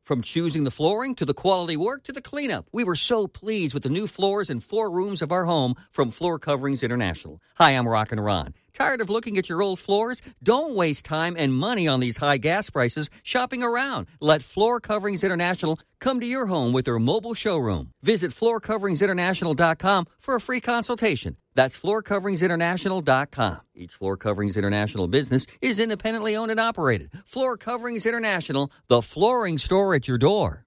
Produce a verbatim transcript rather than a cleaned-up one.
From choosing the flooring to the quality work to the cleanup, we were so pleased with the new floors and four rooms of our home from Floor Coverings International. Hi, I'm Rockin' Ron. Tired of looking at your old floors? Don't waste time and money on these high gas prices shopping around. Let Floor Coverings International come to your home with their mobile showroom. Visit floor coverings international dot com for a free consultation. That's floor coverings international dot com. Each Floor Coverings International business is independently owned and operated. Floor Coverings International, the flooring store at your door.